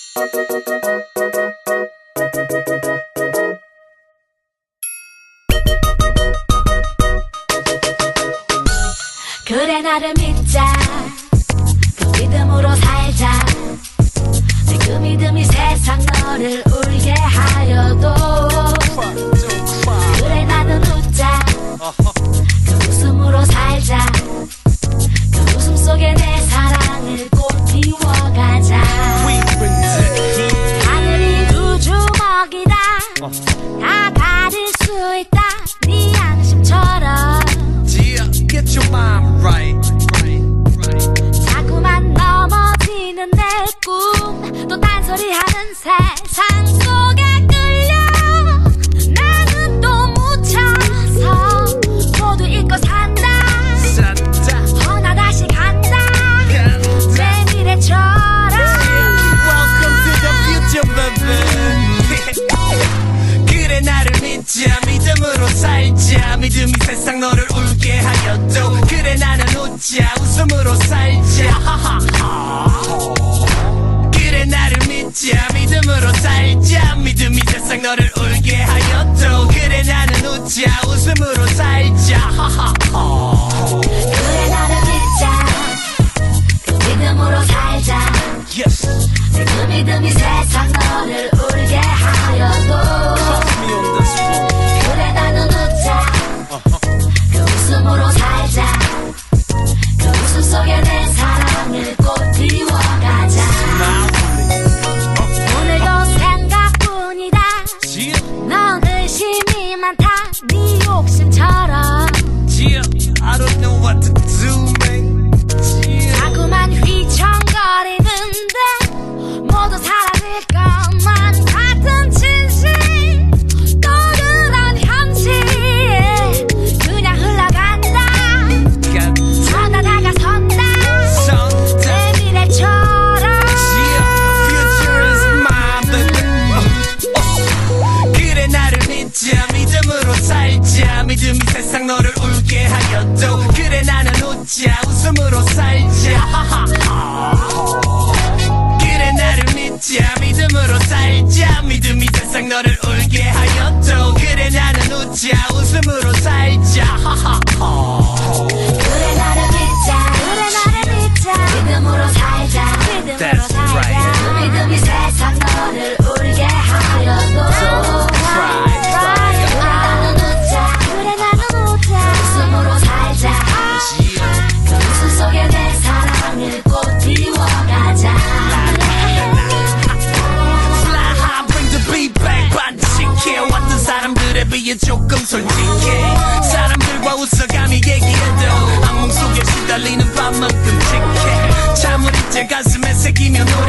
그래 나를 믿자 그 믿음으로 살자 그 믿음이 세상 너를 울게 하여도 그래 나는 웃자 그 웃음으로 살자 그 웃음 속에 내 사랑을 꽃 피워가자 하늘이 두 주먹이다 다 가릴 수 있다 네 양심처럼 Get your mind right. 자꾸만 넘어지는 내 꿈 또 딴소리하는 세상 속에 끌려 나는 또 묻혀서 모두 잊고 산다 허나 다시 간다 내 미래처럼 Welcome to the future, baby. 그래 나를 믿자 믿음으로 살자 믿음이 세상 너를 울게 하여도 그래 나는 웃자 웃음으로 살자 그래 나를 믿자 믿음으로 살자 믿음이 세상 너를 울게 하여도 그래 나는 웃자 웃음으로 살자 그래 나를 믿자 그 믿음으로 살자 yes. 그 믿음이 세상 너를 울게 하여도 그래 나는 웃자 그 웃음으로 살자 그 웃음 속에 내 사랑을 꽃 피워가자 오늘도 생각뿐이다 넌 의심이 많다 네 욕심처럼 I don't know what to do, man. 자꾸만 휘청거리는데 모두 사라질 것만 같은 진실 또 그런 현실 그냥 흘러간다 서다 다가선다 내 미래처럼 Future is mine, baby. 그래 나를 믿자 믿음으로 살자 믿음이 세상 너를 울게 하여도 그래 나는 웃자 웃음으로 살자 그래 나를 믿자 믿음으로 살자 믿음이 세상 너를 울게 하여도 그래 나는 웃자 웃음으로 살자 그래 나를 믿자 그래 나를 믿자 믿음으로 살자 믿음으로 That's 살자 right. 그 믿음이 세상 너를 울게 하여도 그래 나는 웃자 그래 나는 웃자 웃음으로 살자 그 웃음 속에 내 사랑을 꽃 피워가자 Fly bring the beat back 반칙해 왔던 사람들에 비해 조금 솔직해 사람들과 웃어가며 얘기해도 악몽 속에 시달리는 밤만큼 칙해 잠을 잊자 가슴에 새기며 노래